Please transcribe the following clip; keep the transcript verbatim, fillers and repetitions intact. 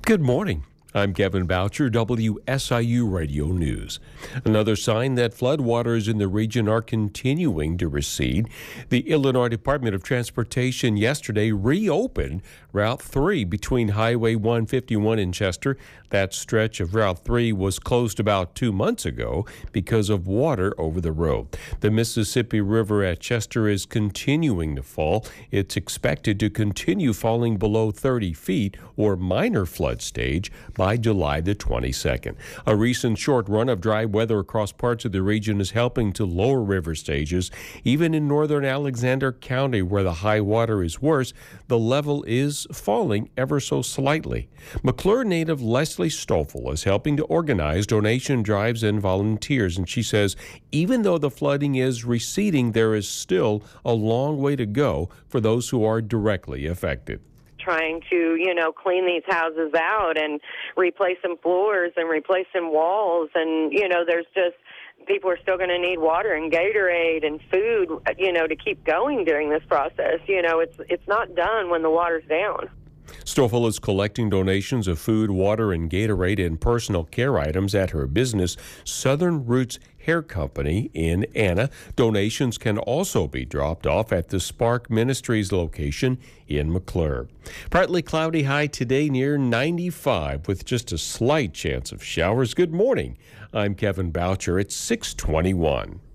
Good morning. I'm Kevin Boucher, W S I U Radio News. Another sign that floodwaters in the region are continuing to recede. The Illinois Department of Transportation yesterday reopened Route three between Highway one fifty-one in Chester. That stretch of Route three was closed about two months ago because of water over the road. The Mississippi River at Chester is continuing to fall. It's expected to continue falling below thirty feet or minor flood stage by July the twenty-second. A recent short run of dry weather across parts of the region is helping to lower river stages. Even in northern Alexander County, where the high water is worse, the level is falling ever so slightly. McClure native Leslie Stoffel is helping to organize donation drives and volunteers, and she says even though the flooding is receding, there is still a long way to go for those who are directly affected. Trying to, you know, clean these houses out and replace some floors and replace some walls. And, you know, there's just, people are still going to need water and Gatorade and food, you know, to keep going during this process. You know, it's it's not done when the water's down. Stoffel is collecting donations of food, water, and Gatorade and personal care items at her business, Southern Roots Hair Company in Anna. Donations can also be dropped off at the Spark Ministries location in McClure. Partly cloudy high today near ninety-five with just a slight chance of showers. Good morning. I'm Kevin Boucher at six twenty-one.